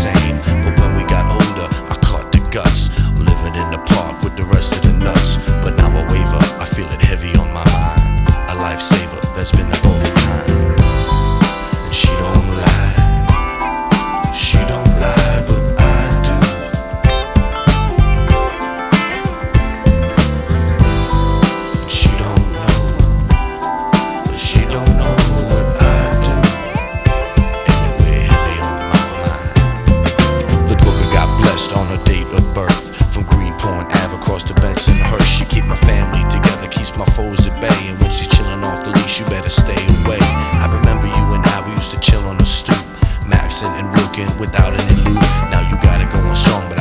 same. But when we got older, I caught the guts, living in the park with the rest of the nuts. But now I waver, I feel it heavy on my mind. A lifesaver that's been there all the time. And she don't lie, she don't lie, but I do. And she don't know, but she don't know what I do. Anyway, heavy on my mind. The booker got blessed on her date of birth. From Greenpoint Ave across the Benson Hearst. She keep my family together, keeps my foes at bay. And when she's chilling off the leash, you better stay away. I remember you and I, we used to chill on the stoop, maxing and working without any loot. Now you got it going strong, but